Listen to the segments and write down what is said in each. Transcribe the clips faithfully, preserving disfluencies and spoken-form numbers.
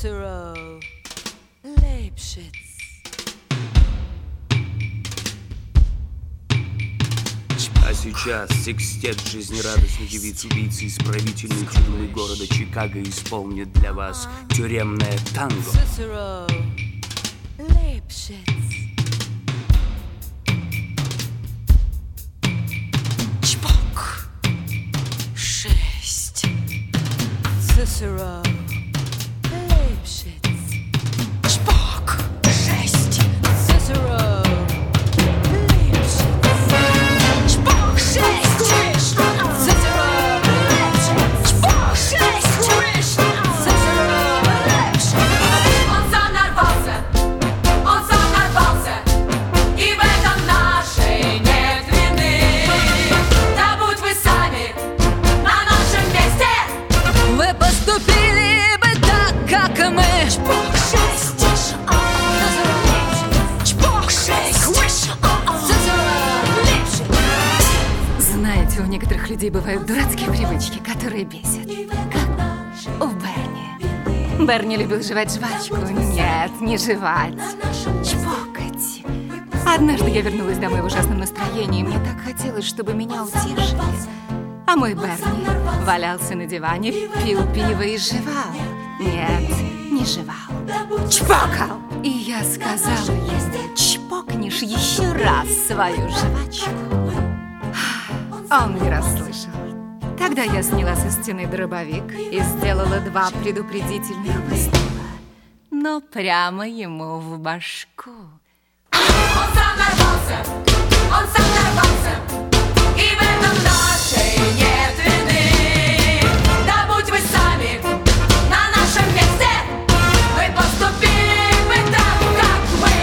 Cicero, Leibniz. А сейчас секстет жизнерадостной девиц-убийцы исправительной тюрьмы города Чикаго исполнит для вас тюремное танго. Cicero, Leibniz. Чпок. Шесть. Cicero, Leibniz. Чпок. Шесть. Cicero, Leibniz. Чпок. Шесть. Cicero, Leibniz. Чпок. Шесть. Cicero, Leibniz. Он сам нарвался, он сам нарвался, и в этом нашей нет вины. Да будь вы сами на нашем месте, Вы поступили бы так, как мы. Чпок. Шесть. Чпок. Шесть. Знаете, у некоторых людей бывают дурацкие привычки, которые бесят. Как у Берни. Берни любил жевать жвачку. Нет, не жевать. Чпокать. Однажды я вернулась домой в ужасном настроении, и мне так хотелось, чтобы меня утешили. А мой Берни валялся на диване, пил пиво и жевал. Нет, не жевал. Чпокал. И я сказала ему: чпокнешь еще раз свою жвачку. Он не расслышал. Тогда я сняла со стены дробовик и сделала два предупредительных выстрела. Но прямо ему в башку. он сам нарвался, он сам нарвался, и в этом нашей нет вины. Да будь вы сами на нашем месте, вы поступили бы так, как мы.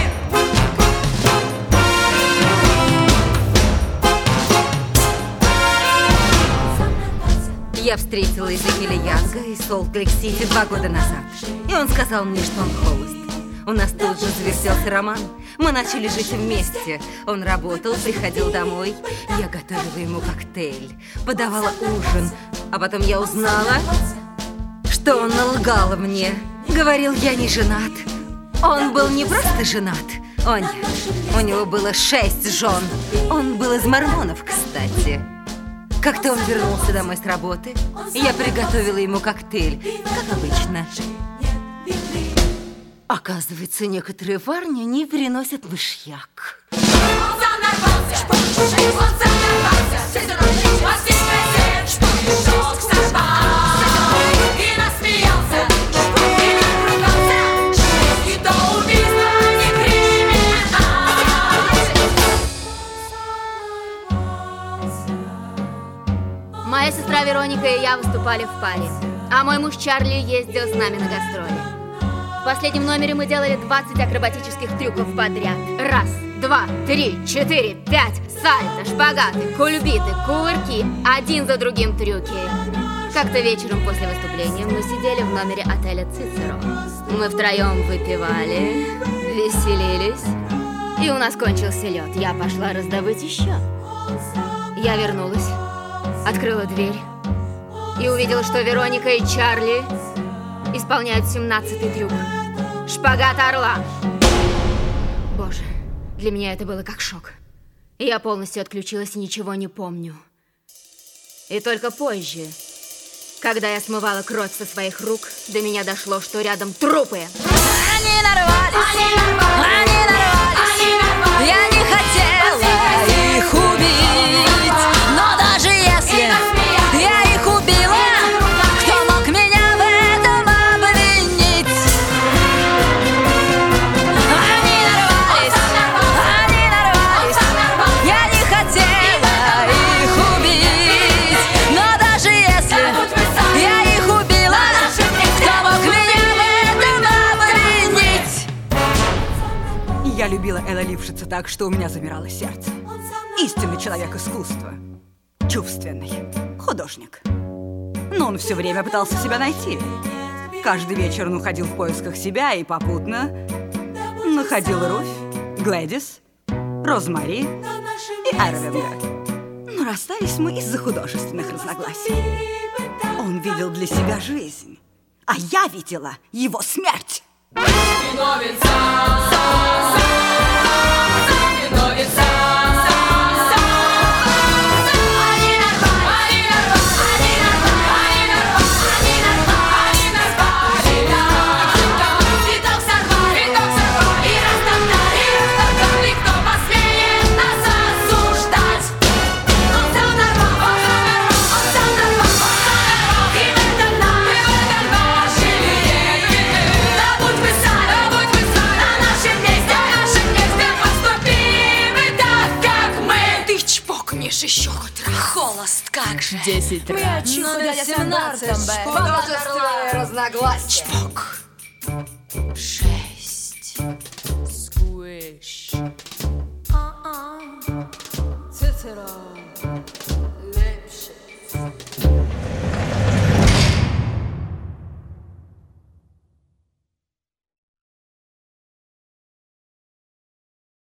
Я встретила Эзекиэля Янга из Солт-Лейк-Сити два года назад. И он сказал мне, что он холост. У нас тут же завертелся роман. Мы начали жить вместе. Он работал, приходил домой. Я готовила ему коктейль, подавала ужин. А потом я узнала, что он лгал мне. Говорил, я не женат. Он был не просто женат. О нет, у него было шесть жен. Он был из мормонов, кстати. Как-то он вернулся домой с работы, и я приготовила ему коктейль, как обычно. Оказывается, некоторые парни не переносят мышьяк. Он сам нарвался, он сам нарвался, он всех пришел к собой и насмеялся, и напругался, и до убийства не криминал. Моя сестра Вероника и я выступали в паре, а мой муж Чарли ездил с нами на гастроли. В последнем номере мы делали двадцать акробатических трюков подряд. Раз, два, три, четыре, пять. Сальто, шпагаты, кульбиты, кувырки. Один за другим трюки. Как-то вечером после выступления мы сидели в номере отеля Цицеро. Мы втроем выпивали, веселились. И у нас кончился лед. Я пошла раздобыть еще. Я вернулась, открыла дверь и увидела, что Вероника и Чарли исполняют семнадцатый трюк. Шпагат орла. Боже, для меня это было как шок. Я полностью отключилась и ничего не помню. И только позже, когда я смывала кровь со своих рук, до меня дошло, что рядом трупы. Они нарвались, Они нарвались, они нарвались. они нарвались. Я не хотела их убить, но даже если я их убила, кто мог меня в этом обвинить? Они нарвались, они нарвались. Я не хотела их убить, но даже если я их убила, кто мог меня в этом обвинить? Я любила Элла Лившица так, что у меня замирало сердце. Истинный человек искусства. Чувственный. Художник. Но он все время пытался себя найти. Каждый вечер он уходил в поисках себя и попутно находил Руфь, Глэдис, Розмари и Эрвинга. Но расстались мы из-за художественных разногласий. Он видел для себя жизнь, А я видела его смерть. Еще холост, как же. Десять раз. Ну, для семнадцать, Множество разногласий.